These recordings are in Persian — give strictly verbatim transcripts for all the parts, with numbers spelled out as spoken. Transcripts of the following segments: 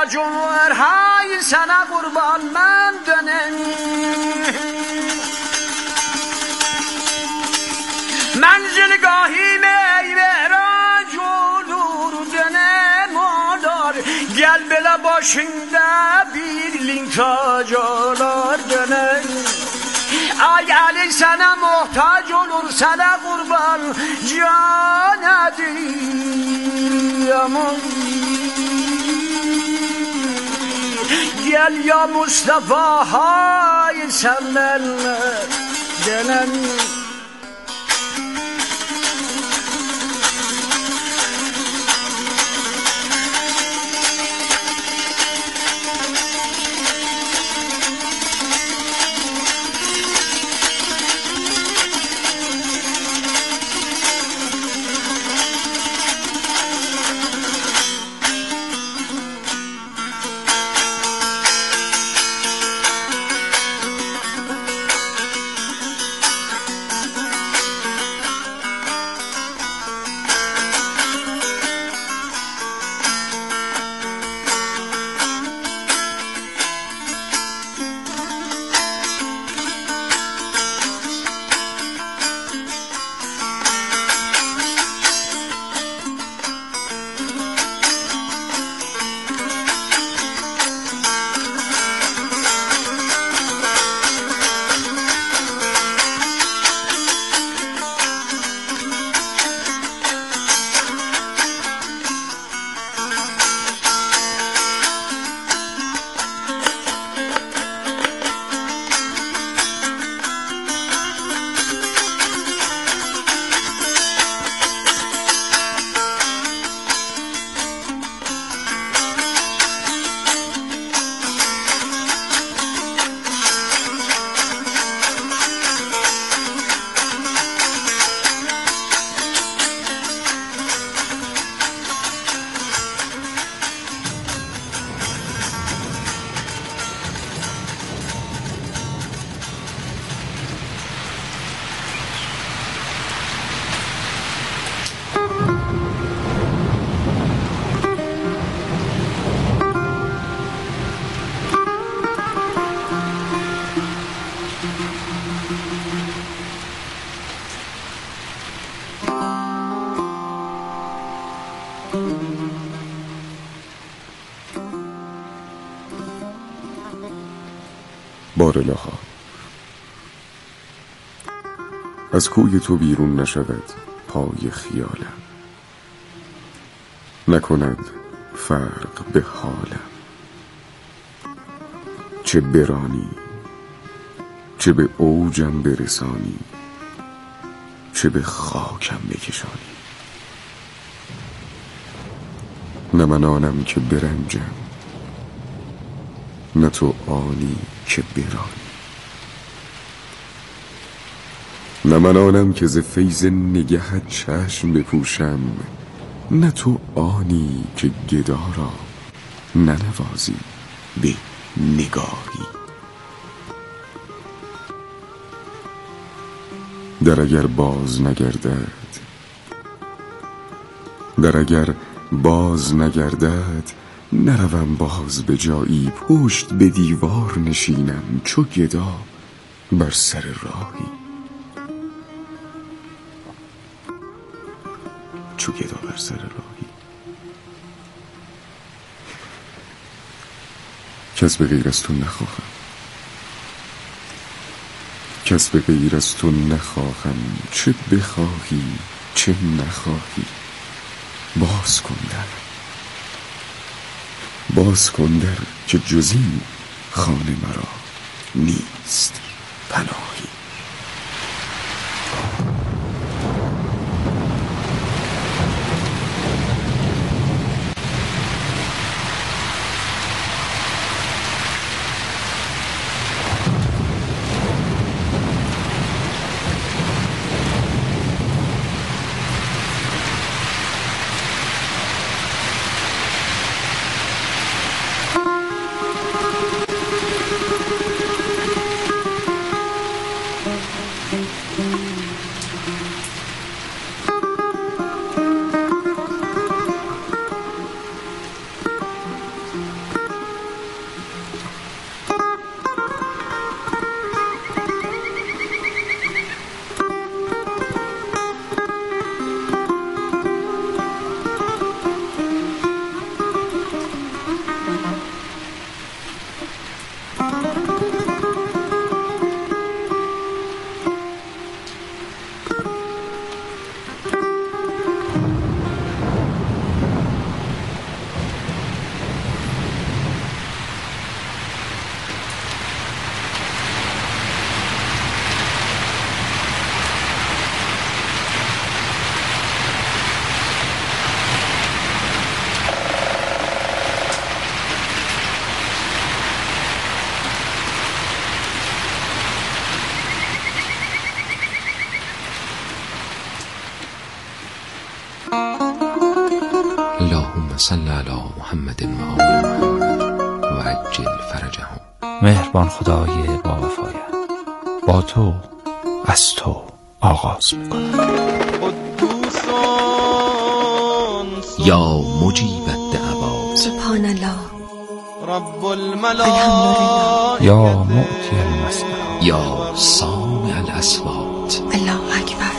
جمهورهای سنه قربان من دنم منزلگاهی میوه را جلور دنه مادار گل بلا başında birlik tacalar döner ay Ali sana muhtaç olur sana kurban can aman gel ya Mustafa hay senlerle dönem بارالها از کوی تو بیرون نشود پای خیالم نکند فرق به حالم چه برانی چه به اوجم برسانی چه به خاکم بکشانی نه من آنم که برنجم نه تو آنی که برانی نه من آنم که ز فیض نگهت چشم بپوشم نه تو آنی که گدا را ننوازی به نگاهی در اگر باز نگردد در اگر باز نگردد نروم باز به جایی پشت به دیوار نشینم چو گدا بر سر راهی چو گدا بر سر راهی کس به غیر از تو نخواهم کس به غیر از تو نخواهم چه بخواهی چه نخواهی باز کن در باز کن در که جز این خانه مرا نیست پناهی صل علی محمد و آل محمد و عجل فرجهم. مهربان خدای با وفایم، با تو از تو آغاز میکنم. یا مجیب الدعوات سبحان الله رب الملائکه یا معطی المسئلات یا سامع الاصوات. الله اکبر.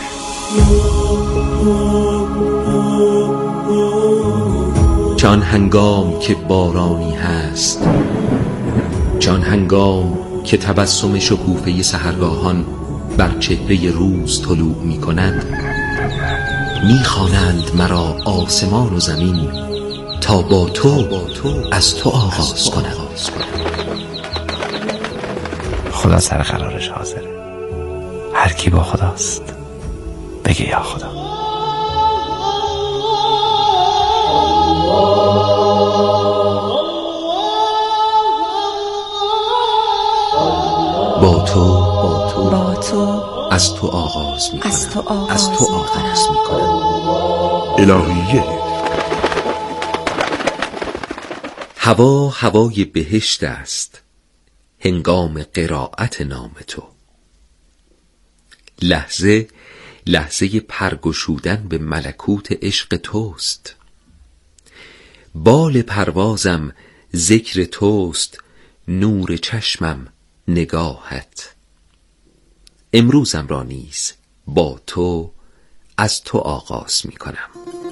جان هنگام که بارانی هست، جان هنگام که تبسم شکوفه سحرگاهان بر چهره روز طلوع می کند، می خوانند مرا آسمان و زمین تا با تو از تو آغاز کنم. خدا سر قرارش حاضره. هر کی با خداست بگه یا خدا. با تو با تو با تو از تو آغاز می کنم. از تو آغاز, از تو آغاز می کنم. الهیه. هوا هوای بهشت است هنگام قرائت نام تو. لحظه لحظه پرگشودن به ملکوت عشق توست. بال پروازم ذکر توست، نور چشمم نگاهت. امروزم را نیز با تو از تو آغاز می کنم.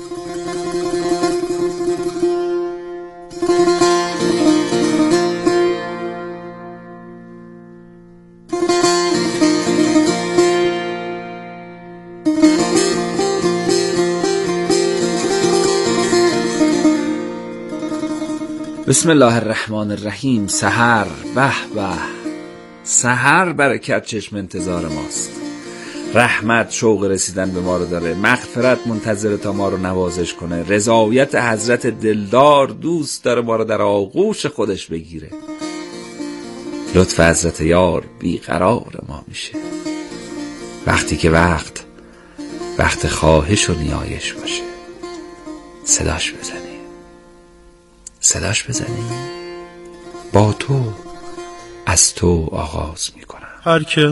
بسم الله الرحمن الرحیم. سحر، به به، سحر برکت چشم انتظار ماست. رحمت شوق رسیدن به ما رو داره، مغفرت منتظر تا ما رو نوازش کنه، رضایت حضرت دلدار دوست داره ما رو در آغوش خودش بگیره. لطف حضرت یار بیقرار ما میشه وقتی که وقت وقت خواهش و نیایش باشه. صداش بزنی صداش بزنی با تو از تو آغاز میکنم. هر که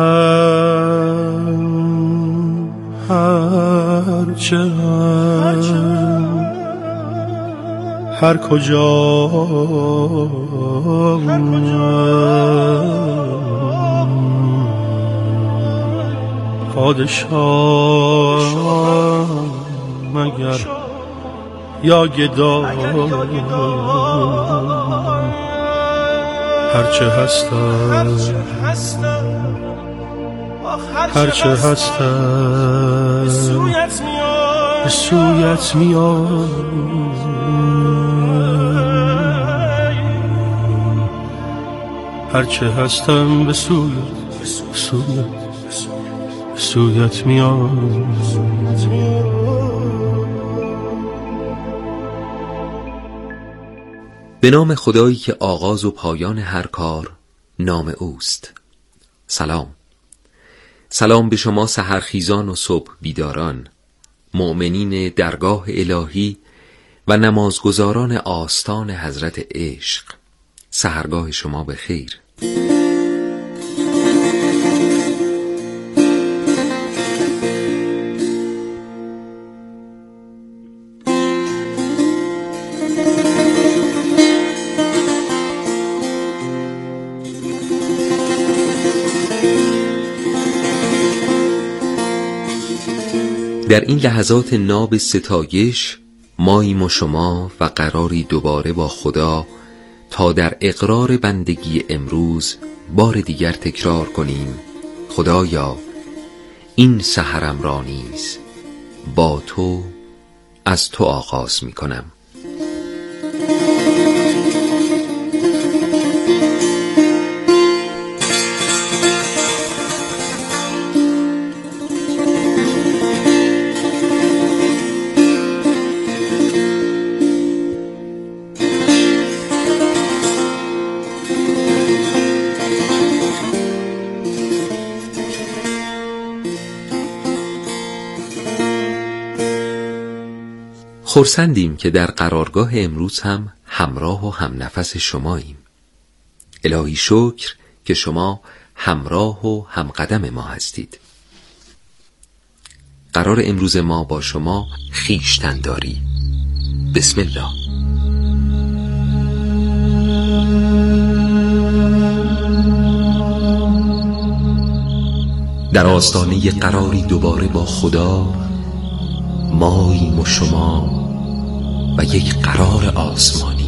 هر چه هر کجا پادشاه مگر یا گدا، هرچه هستم هرچه هستم به سویت میام، هرچه هستم به سویت سویت سویت میام. به نام خدایی که آغاز و پایان هر کار نام اوست. سلام سلام به شما سحرخیزان و صبح بیداران، مؤمنین درگاه الهی و نمازگزاران آستان حضرت عشق. سحرگاه شما به خیر. در این لحظات ناب ستایش ماییم و شما و قراری دوباره با خدا تا در اقرار بندگی امروز بار دیگر تکرار کنیم: خدایا این سحرم را نیز با تو از تو آغاز می کنم. خرسندیم که در قرارگاه امروز هم همراه و هم نفس شماییم. الهی شکر که شما همراه و هم قدم ما هستید. قرار امروز ما با شما خویشتن‌داری. بسم الله. در آستانه قراری دوباره با خدا، ماییم و شما و یک قرار آسمانی.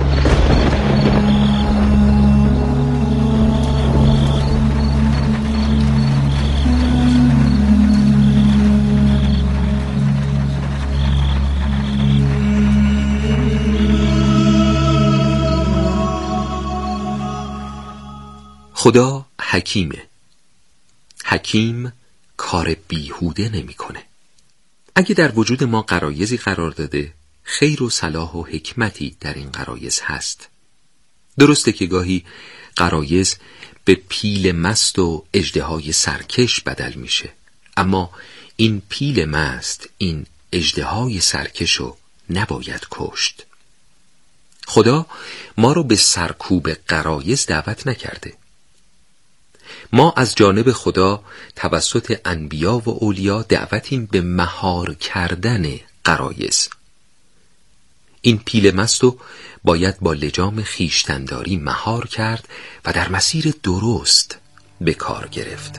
خدا حکیمه. حکیم کار بیهوده نمی‌کنه. اگه در وجود ما غرایزی قرار داده، خیر و صلاح و حکمتی در این غرایز هست. درسته که گاهی غرایز به پیل مست و اژدهای سرکش بدل میشه، اما این پیل مست، این اژدهای سرکشو نباید کشت. خدا ما رو به سرکوب غرایز دعوت نکرده. ما از جانب خدا توسط انبیا و اولیا دعوتیم به مهار کردن غرایز. این پیل مستو باید با لجام خویشتن‌داری مهار کرد و در مسیر درست به کار گرفت.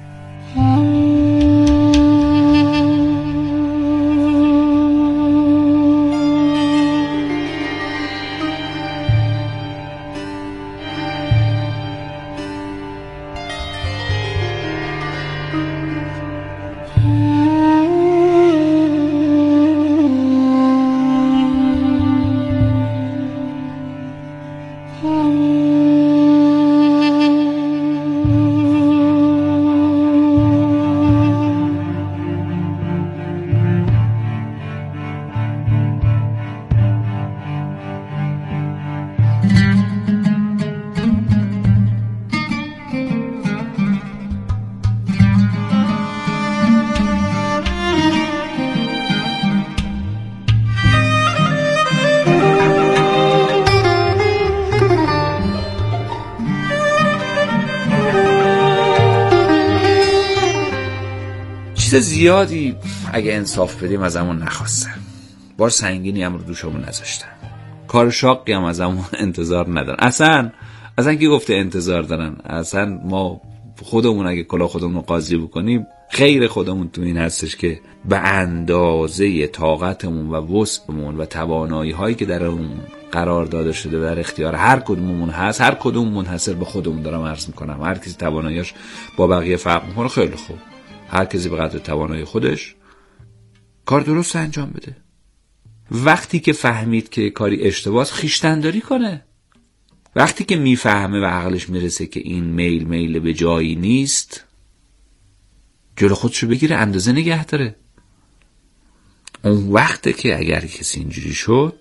چیز زیادی اگه انصاف بدیم از همون نخواستن، بار سنگینی هم رو دوشمون نذاشتن، کار شاقی هم از همون انتظار ندارن. اصلا اصلا کی گفته انتظار دارن؟ اصلا ما خودمون اگه کلا خودمون رو قاضی بکنیم، خیر خودمون تو این هستش که به اندازه طاقتمون و وسعمون و توانایی هایی که در اون قرار داده شده در اختیار هر کدوممون هست، هر کدوم منحصر به خودمون دارم عرض میکنم، هر کسی تواناییش با بقیه فرق میکنه، خیلی خوب، هر کسی به قدر توانایی خودش کار درست انجام بده. وقتی که فهمید که کاری اشتباهه، خویشتن‌داری کنه. وقتی که میفهمه و عقلش میرسه که این میل میل به جایی نیست، جلو خودشو بگیره، اندازه نگه داره. اون وقته که اگر کسی اینجوری شد،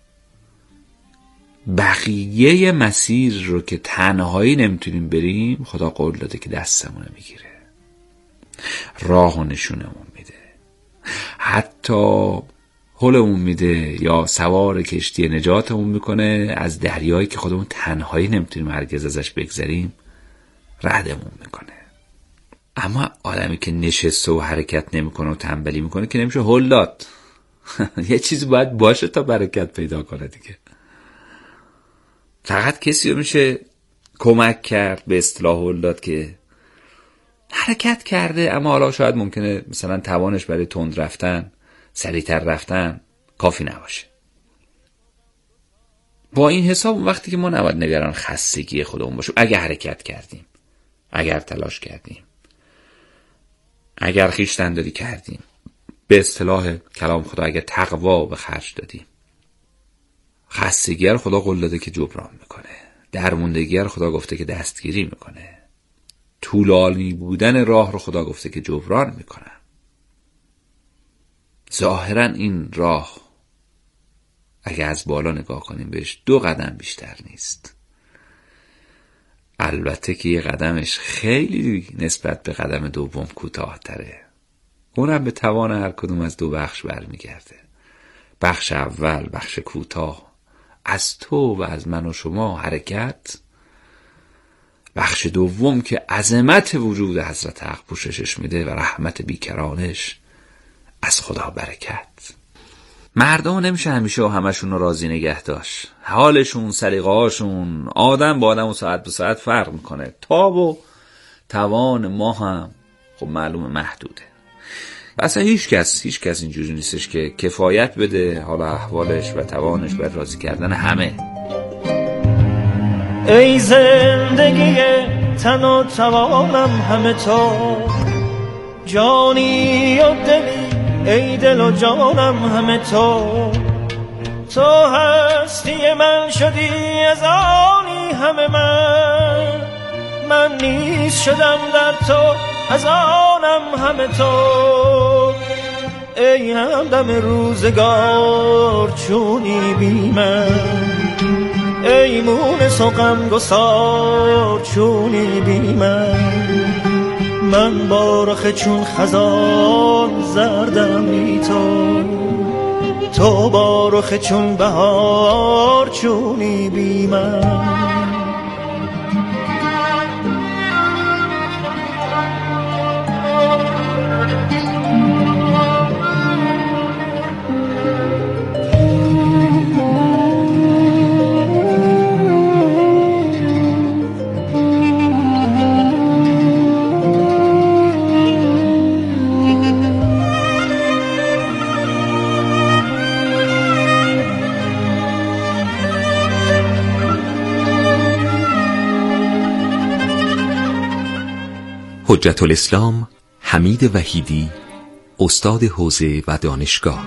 بقیه مسیر رو که تنهایی نمیتونیم بریم، خدا قول داده که دستمون میگیره، راه و نشونمون میده، حتی هلمون میده یا سوار کشتی نجاتمون میکنه از دریایی که خودمون تنهایی نمیتونیم هرگز ازش بگذریم، ردمون میکنه. اما آدمی که نشسته و حرکت نمیکنه و تنبلی میکنه که نمیشه هل داد. یه چیزی باید باشه تا برکت پیدا کنه دیگه. فقط کسی رو میشه کمک کرد، به اصطلاح هل داد، که حرکت کرده اما حالا شاید ممکنه مثلا توانش برای تند رفتن، سریعتر رفتن کافی نباشه. با این حساب وقتی که ما نباید نگران خستگی خودمون باشیم، اگر حرکت کردیم، اگر تلاش کردیم، اگر خویشتن‌داری کردیم، به اصطلاح کلام خدا اگر تقوا به خرج دادیم، خستگی رو خدا قول داده که جبران میکنه، درموندگی رو خدا گفته که دستگیری میکنه، طولانی بودن راه رو خدا گفته که جبران میکنه. ظاهرا این راه اگه از بالا نگاه کنیم بهش دو قدم بیشتر نیست، البته که یه قدمش خیلی نسبت به قدم دوم کوتاه‌تره، اونم به توان هر کدوم از دو بخش برمیگرده، بخش اول، بخش کوتاه، از تو و از من و شما حرکت. بخش دوم که عظمت وجود حضرت حق پوششش میده و رحمت بیکرانش، از خدا برکت. مردم نمیشه همیشه و همشون رو راضی نگه داشت. حالشون، سلیقه‌هاشون، آدم با آدم و ساعت به ساعت فرق میکنه. تاب و توان ما هم خب معلوم محدوده. اصلا هیچ کس هیچ کس اینجوری نیستش که کفایت بده حال احوالش و توانش بر راضی کردن همه. ای زندگی تن و توانم همه تو، جانی و دلی ای دل و جانم همه تو. تو هستی من شدی از آنی همه من، من نیز شدم در تو از آنم همه تو. ای همدم روزگار چونی بی من، ای مونس و غمگسار چونی بی من. من با رخ چون خزان زردم بی تو، تو با رخ چون بهار چونی بی من. حجت الاسلام حمید وحیدی، استاد حوزه و دانشگاه.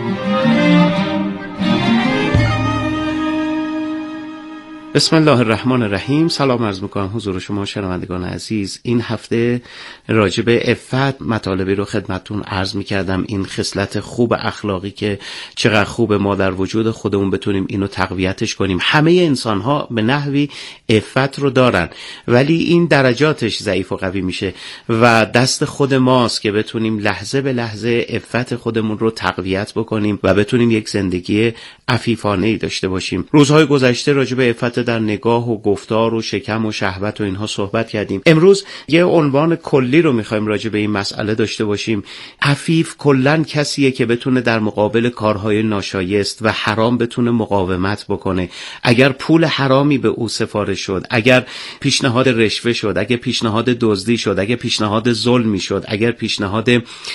بسم الله الرحمن الرحیم. سلام عرض میکنم حضور شما شنوندگان عزیز. این هفته راجع به عفت مطالبی رو خدمتتون عرض میکردم. این خصلت خوب اخلاقی که چقدر خوب ما در وجود خودمون بتونیم اینو تقویتش کنیم. همه انسان ها به نحوی عفت رو دارن، ولی این درجاتش ضعیف و قوی میشه و دست خود ماست که بتونیم لحظه به لحظه عفت خودمون رو تقویت بکنیم و بتونیم یک زندگی عفیفانه‌ای داشته باشیم. روزهای گذشته راجع به عفت در نگاه و گفتار و شکم و شهوت و اینها صحبت کردیم. امروز یه عنوان کلی رو میخوایم راجع به این مسئله داشته باشیم. عفیف کلاً کسیه که بتونه در مقابل کارهای ناشایست و حرام بتونه مقاومت بکنه. اگر پول حرامی به او سفارش شد، اگر پیشنهاد رشوه شد، اگر پیشنهاد دزدی شد، اگر پیشنهاد ظلمی شد، اگر پیشنهاد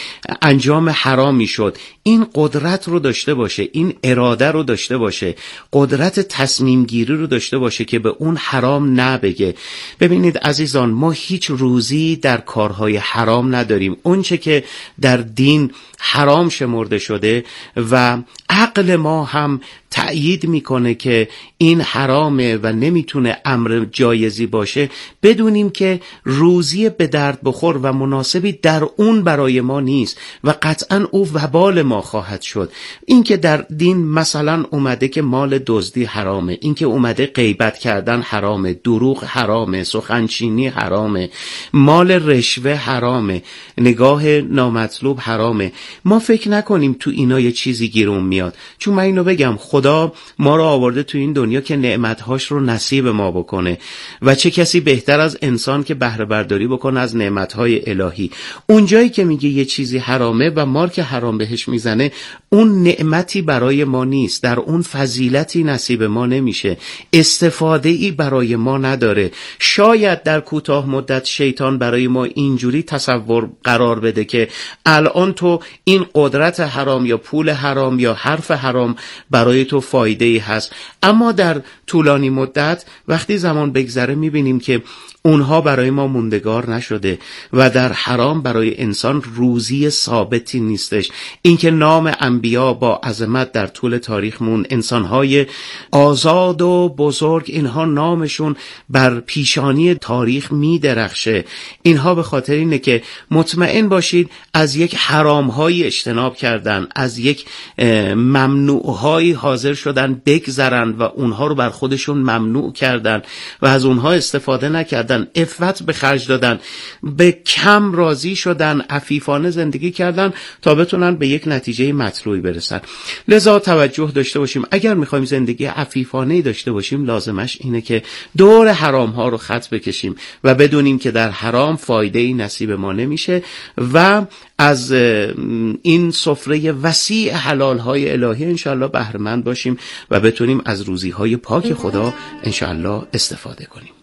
انجام حرامی شد، این قدرت رو داشته باشه، این اراده رو داشته باشه، قدرت تصمیم گیری رو داشته باشه که به اون حرام نبگه. ببینید عزیزان، ما هیچ روزی در کارهای حرام نداریم. اون چه که در دین حرام شمرده شده و عقل ما هم تأیید میکنه که این حرامه و نمیتونه امر جایزی باشه، بدونیم که روزی به درد بخور و مناسبی در اون برای ما نیست و قطعا او وبال ما خواهد شد. این که در دین مثلا اومده که مال دزدی حرامه، این که اومده غیبت کردن حرامه، دروغ حرامه، سخنچینی حرامه، مال رشوه حرامه، نگاه نامطلوب حرامه، ما فکر نکنیم تو اینا یه چیزی گیرون میاد. چون من اینو بگم، خدا ما رو آورده تو این دنیا که نعمتهاش رو نصیب ما بکنه و چه کسی بهتر از انسان که بهره برداری بکنه از نعمتهای الهی. اونجایی که میگه یه چیزی حرامه و مارک حرام بهش میزنه، اون نعمتی برای ما نیست، در اون فضیلتی نصیب ما نمیشه، استفاده ای برای ما نداره. شاید در کوتاه مدت شیطان برای ما اینجوری تصور قرار بده که الان تو این قدرت حرام یا پول حرام یا حرف حرام برای تو فایده ای هست، اما در طولانی مدت وقتی زمان بگذره میبینیم که اونها برای ما موندگار نشده و در حرام برای انسان روزی ثابتی نیستش. اینکه نام انبیا با عظمت در طول تاریخ مون، انسانهای آزاد و بزرگ، اینها نامشون بر پیشانی تاریخ می درخشه. اینها به خاطر اینه که مطمئن باشید از یک حرام‌های اجتناب کردن، از یک ممنوع‌های حاضر شدن بگذرن و اونها رو بر خودشون ممنوع کردن و از اونها استفاده نکردن، عفت به خرج دادن، به کم راضی شدن، عفیفانه زندگی کردن تا بتونن به یک نتیجه مطلوبی برسن. لذا توجه داشته باشیم اگر میخوایم زندگی عفیفانه داشته باشیم لازمش اینه که دور حرام ها رو خط بکشیم و بدونیم که در حرام فایده ای نصیب ما نمیشه و از این سفره وسیع حلال های الهی انشاءالله بهره‌مند باشیم و بتونیم از روزی های پاک خدا انشاءالله استفاده کنیم.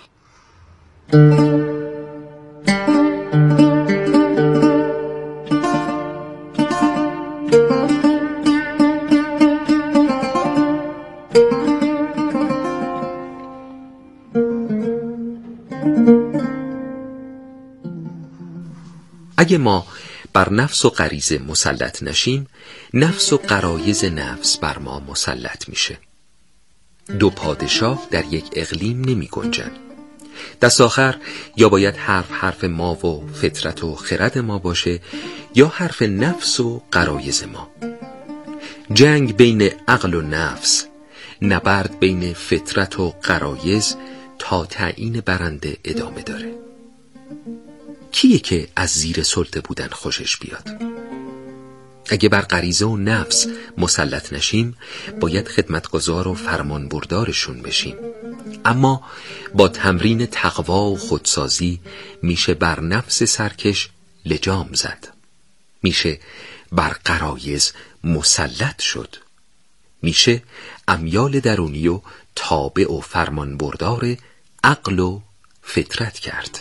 اگه ما بر نفس و غریزه مسلط نشیم، نفس و غرایز نفس بر ما مسلط میشه. دو پادشاه در یک اقلیم نمی گنجن. دست آخر یا باید حرف حرف ما و فطرت و خرد ما باشه یا حرف نفس و غرایز ما. جنگ بین عقل و نفس، نبرد بین فطرت و غرایز تا تعیین برنده ادامه داره. کیه که از زیر سلطه بودن خوشش بیاد؟ اگه بر غریزه و نفس مسلط نشیم باید خدمتگزار و فرمانبردارشون بشیم، اما با تمرین تقوا و خودسازی میشه بر نفس سرکش لجام زد، میشه بر غرایز مسلط شد، میشه امیال درونی و تابع و فرمانبردار عقل و فطرت کرد.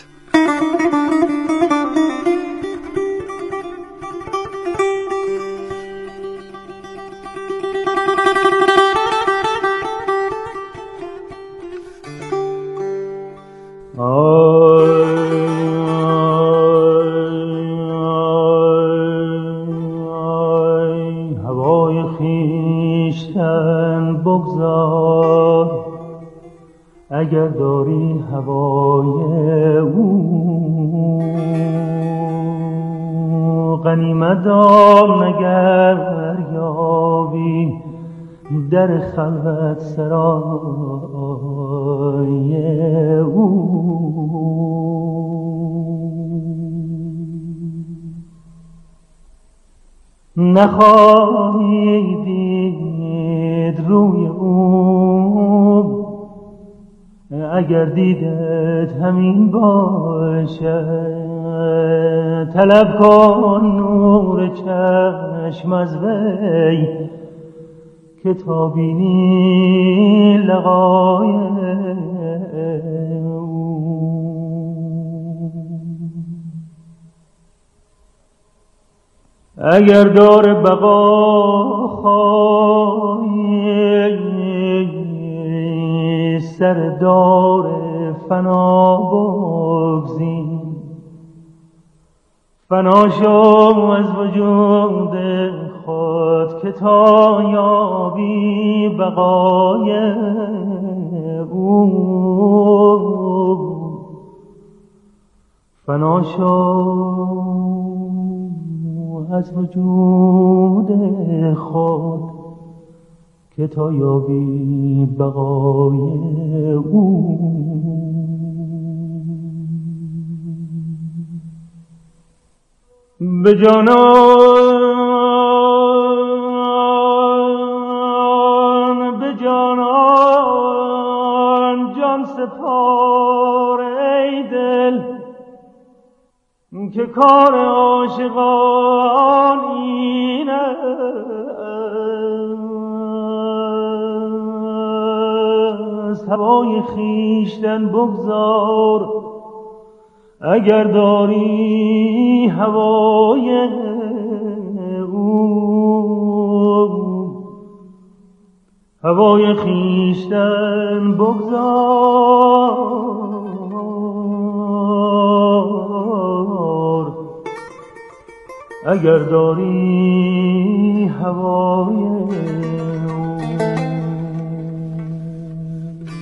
اگر داری هوای او غنیمت دار، نگر یابی در خلوت سرای او. نخواهی دید روی او اگر دیدت همین باشد. طلب کن نور چشم از وی که تا بینی لقای او. اگر دار بقا خواهی سر دار فنا بگزین، فنا شو از وجود خود که تا یابی بقای او. فنا شو از وجود خود که تا یابی بقای او. به جانان به جانان جان سپار ای دل که کار عاشقان این است. هوای خویشتن بگذار اگر داری هوای او. هوای خویشتن بگذار اگر داری هوای او.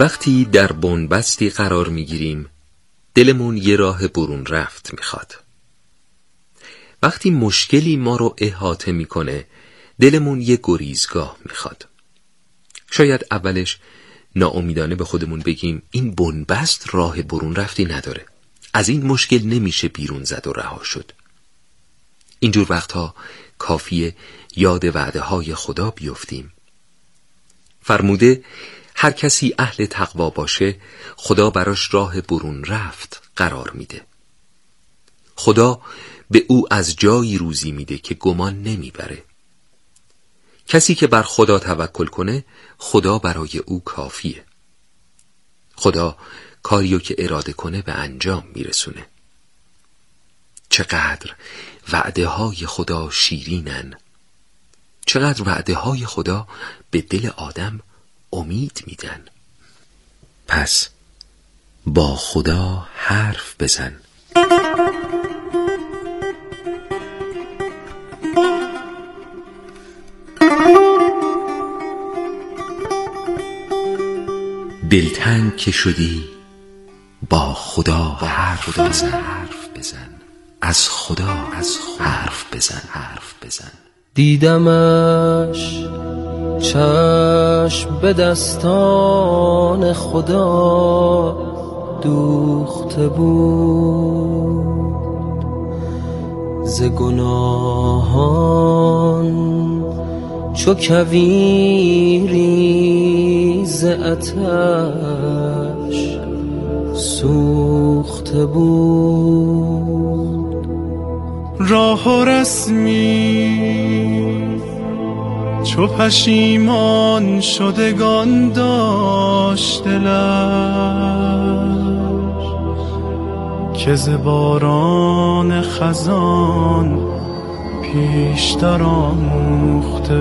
وقتی در بنبستی قرار میگیریم دلمون یه راه برون رفت میخواد. وقتی مشکلی ما رو احاطه میکنه دلمون یه گریزگاه میخواد. شاید اولش ناامیدانه به خودمون بگیم این بنبست راه برون رفتی نداره، از این مشکل نمیشه بیرون زد و رها شد. اینجور وقتها کافیه یاد وعده های خدا بیفتیم. فرموده هر کسی اهل تقوا باشه خدا براش راه برون رفت قرار میده. خدا به او از جایی روزی میده که گمان نمیبره. کسی که بر خدا توکل کنه خدا برای او کافیه. خدا کاریو که اراده کنه به انجام میرسونه. چقدر وعده های خدا شیرینن، چقدر وعده های خدا به دل آدم امید میدن. پس با خدا حرف بزن. دلتنگ که شدی با خدا حرف بزن، حرف بزن. از خدا از حرف بزن، حرف بزن. دیدمش چشم به دستان خدا دوخته بود، ز گناهان چو کویری ز آتش سوخته بود. راه و رسمی چو پشیمان شدگان داشت دلش، که ز باران خزان پیشتر آموخته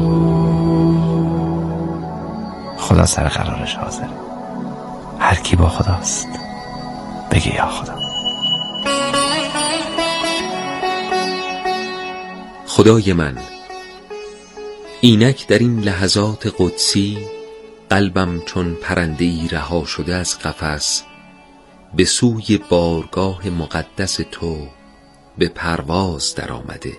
بود. خدا سر قرارش حاضر، هر کی با خداست بگه یا خدا. خدای من، اینک در این لحظات قدسی قلبم چون پرنده‌ای رها شده از قفس به سوی بارگاه مقدس تو به پرواز در آمده.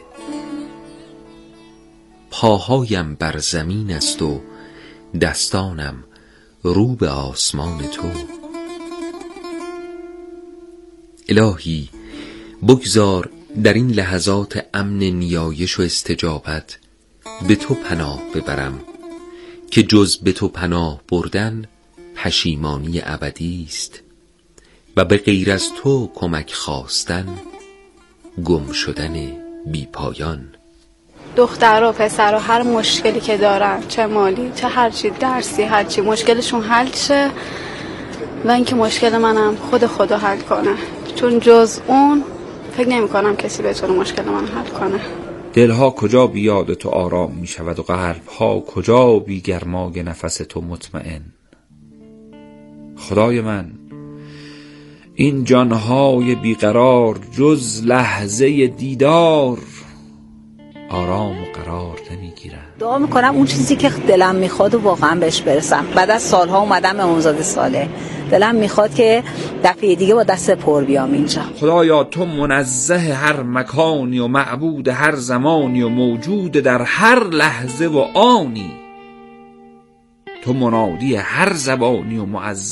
پاهایم بر زمین است و دستانم رو به آسمان تو. الهی بگذار در این لحظات امن نیایش و استجابت به تو پناه ببرم، که جز به تو پناه بردن پشیمانی ابدی است و به غیر از تو کمک خواستن گم شدن بی پایان. دختر و پسر و هر مشکلی که دارن، چه مالی چه هرچی، درسی هرچی، مشکلشون حل شه و اینکه مشکل منم خود خدا حل کنه، چون جز اون فکر نمی کنم کسی بتونه مشکل من حل کنه. دلها کجا بی یاد تو آرام می شود و قلبها کجا بی گرمای نفس تو مطمئن. خدای من، این جانهای بیقرار جز لحظه دیدار آرام و قرار نمی گیرن. دعا میکنم اون چیزی که دلم میخواد و واقعا بهش برسم. بعد از سالها اومدم امامزاده صالح، دلم میخواد که دفعه دیگه با دست پر بیام اینجا. خدایا تو منزه هر مکانی و معبود هر زمانی و موجود در هر لحظه و آنی، تو منادی هر زبانی و معزز